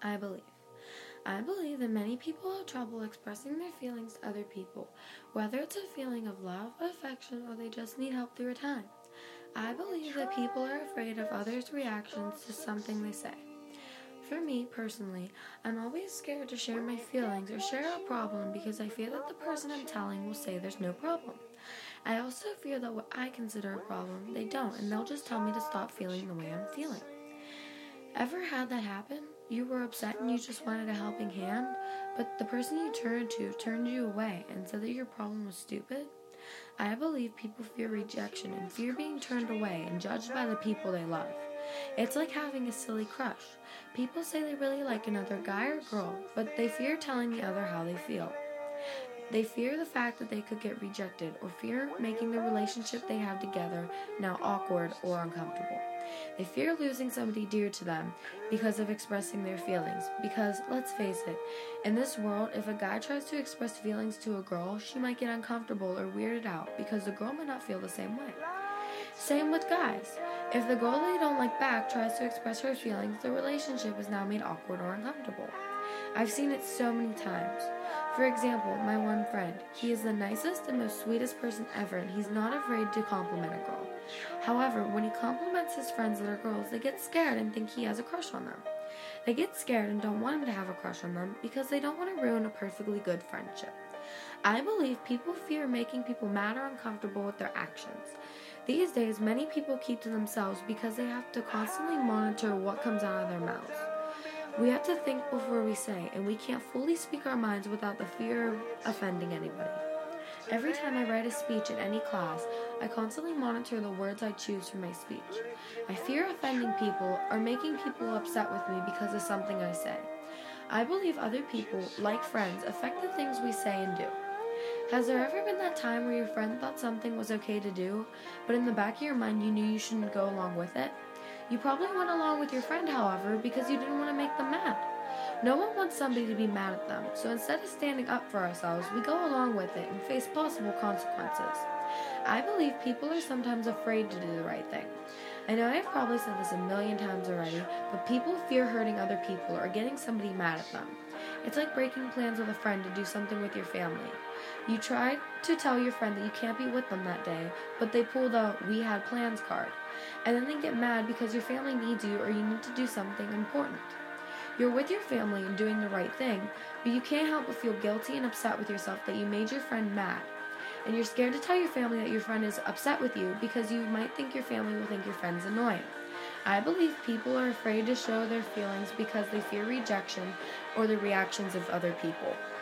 I believe. I believe that many people have trouble expressing their feelings to other people, whether it's a feeling of love, affection, or they just need help through a time. I believe that people are afraid of others' reactions to something they say. For me, personally, I'm always scared to share my feelings or share a problem because I fear that the person I'm telling will say there's no problem. I also fear that what I consider a problem, they don't, and they'll just tell me to stop feeling the way I'm feeling. Ever had that happen? You were upset and you just wanted a helping hand, but the person you turned to turned you away and said that your problem was stupid? I believe people fear rejection and fear being turned away and judged by the people they love. It's like having a silly crush. People say they really like another guy or girl, but they fear telling the other how they feel. They fear the fact that they could get rejected or fear making the relationship they have together now awkward or uncomfortable. They fear losing somebody dear to them because of expressing their feelings. Because, let's face it, in this world, if a guy tries to express feelings to a girl, she might get uncomfortable or weirded out because the girl might not feel the same way. Same with guys. If the girl they don't like back tries to express her feelings, the relationship is now made awkward or uncomfortable. I've seen it so many times. For example, my one friend. He is the nicest and most sweetest person ever, and he's not afraid to compliment a girl. However, when he compliments his friends that are girls, they get scared and think he has a crush on them. They get scared and don't want him to have a crush on them because they don't want to ruin a perfectly good friendship. I believe people fear making people mad or uncomfortable with their actions. These days, many people keep to themselves because they have to constantly monitor what comes out of their mouths. We have to think before we say, and we can't fully speak our minds without the fear of offending anybody. Every time I write a speech in any class, I constantly monitor the words I choose for my speech. I fear offending people or making people upset with me because of something I say. I believe other people, like friends, affect the things we say and do. Has there ever been that time where your friend thought something was okay to do, but in the back of your mind you knew you shouldn't go along with it? You probably went along with your friend, however, because you didn't want to make them mad. No one wants somebody to be mad at them, so instead of standing up for ourselves, we go along with it and face possible consequences. I believe people are sometimes afraid to do the right thing. I know I've probably said this a million times already, but people fear hurting other people or getting somebody mad at them. It's like breaking plans with a friend to do something with your family. You try to tell your friend that you can't be with them that day, but they pull the "we had plans" card. And then they get mad because your family needs you or you need to do something important. You're with your family and doing the right thing, but you can't help but feel guilty and upset with yourself that you made your friend mad. And you're scared to tell your family that your friend is upset with you because you might think your family will think your friend's annoying. I believe people are afraid to show their feelings because they fear rejection or the reactions of other people.